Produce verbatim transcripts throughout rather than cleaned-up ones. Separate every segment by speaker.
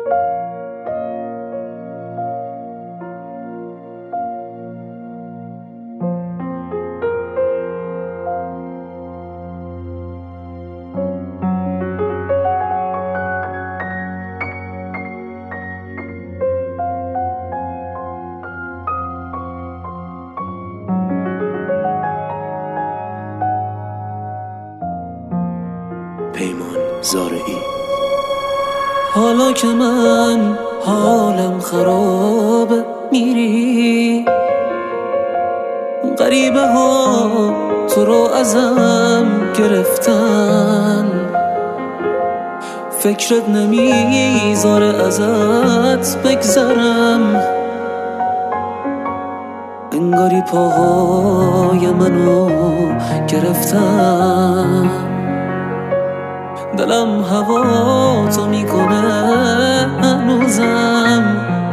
Speaker 1: پیمان زارعی.
Speaker 2: حالا که من حالم خرابه میری، غریبه ها تو رو ازم گرفتن، فکرت نمیذاره ازت بگذرم، انگاری پاهای منو گرفتن، دلم هوا تو میکنه هنوزم،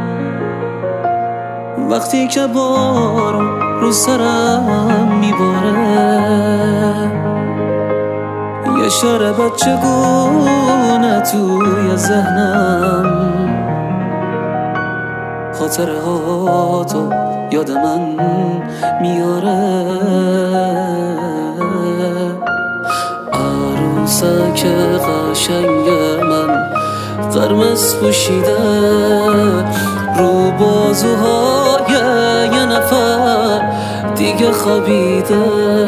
Speaker 2: وقتی که بارون رو سرم میباره، یه شعر بچگونه توی ذهنم، خاطره ها تو یاد من میاره، عروسک قشنگ من قرمز پوشیده، رو بازوهای یه نفر دیگه خوابیده،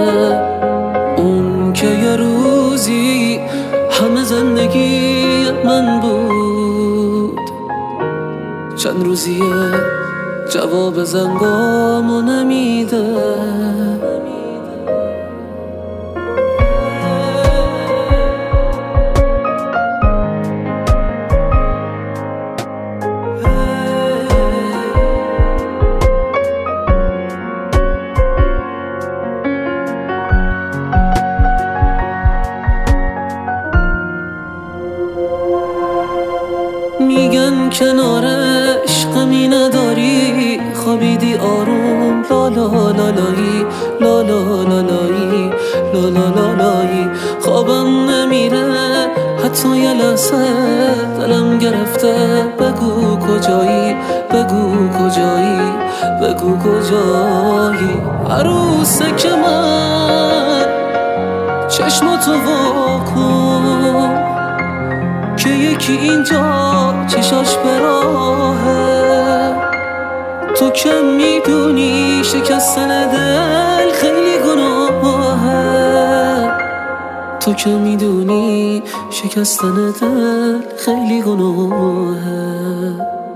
Speaker 2: اون که یه روزی همه زندگی من بود، چند روزیه جواب زنگامو نمیده. میگن کنار عشقمی نداری، خوابیدی آروم لا لا لا لایی، لا لا لا لایی، لا لا لا لایی، خوابم نمیره حتی یه لحظه، دلم گرفته بگو کجایی، بگو کجایی، بگو کجایی، عروسک من چشماتو واکن که یکی اینجا چشاش به راهه، تو که میدونی شکستن دل خیلی گناهه، تو که میدونی شکستن دل خیلی گناهه.